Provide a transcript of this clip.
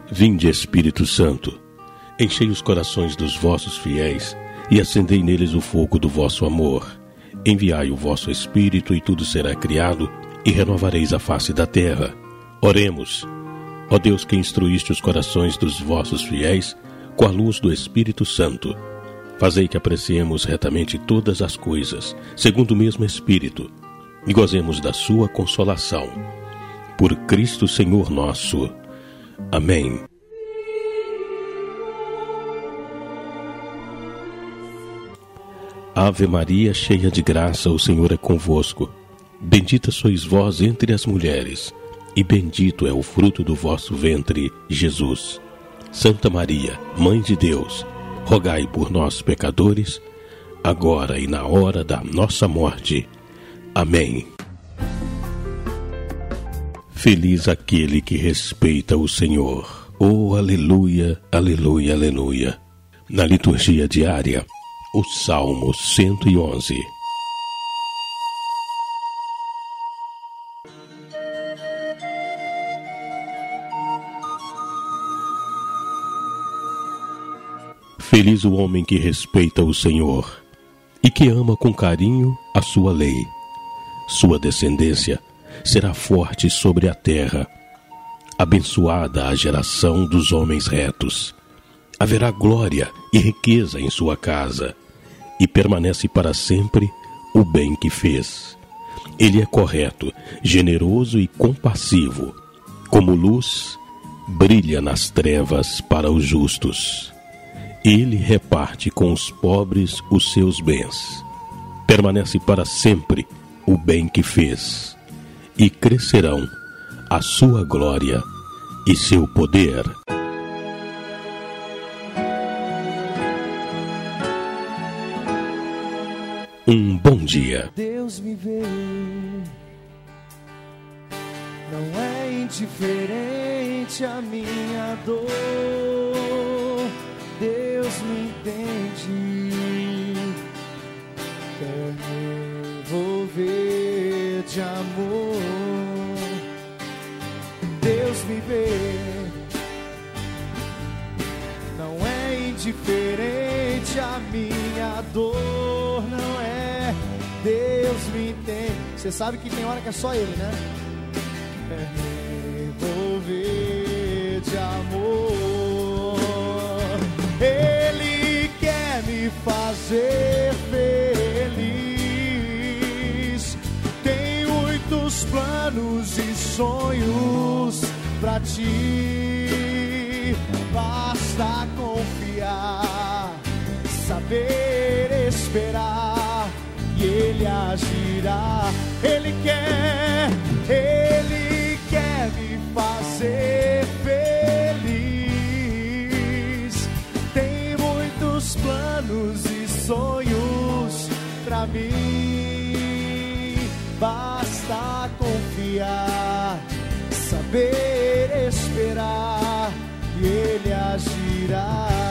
Vinde, Espírito Santo, enchei os corações dos vossos fiéis e acendei neles o fogo do vosso amor. Enviai o vosso Espírito e tudo será criado e renovareis a face da terra. Oremos. Ó Deus, que instruíste os corações dos vossos fiéis com a luz do Espírito Santo, fazei que apreciemos retamente todas as coisas, segundo o mesmo Espírito, e gozemos da sua consolação. Por Cristo Senhor nosso. Amém. Ave Maria, cheia de graça, o Senhor é convosco. Bendita sois vós entre as mulheres, e bendito é o fruto do vosso ventre, Jesus. Santa Maria, Mãe de Deus, rogai por nós, pecadores, agora e na hora da nossa morte. Amém. Feliz aquele que respeita o Senhor. Oh, aleluia, aleluia, aleluia. Na liturgia diária, o Salmo 111. Feliz o homem que respeita o Senhor e que ama com carinho a sua lei. Sua descendência será forte sobre a terra. Abençoada a geração dos homens retos. Haverá glória e riqueza em sua casa, e permanece para sempre o bem que fez. Ele é correto, generoso e compassivo. Como luz, brilha nas trevas para os justos. Ele reparte com os pobres os seus bens. Permanece para sempre o bem que fez, e crescerão a sua glória e seu poder. Um bom dia. Deus me vê, não é indiferente a minha dor. Deus me entende, quer me envolver de amor. Deus me vê, não é indiferente a minha dor, não é. Deus me entende. Você sabe que tem hora que é só Ele, né? Quer me envolver de amor. Ele quer me fazer feliz. Tem muitos planos e sonhos pra ti. Basta confiar, saber esperar, e Ele agirá. Ele quer me fazer feliz. Tem muitos planos e sonhos pra mim. Basta confiar, saber esperar, e Ele agirá.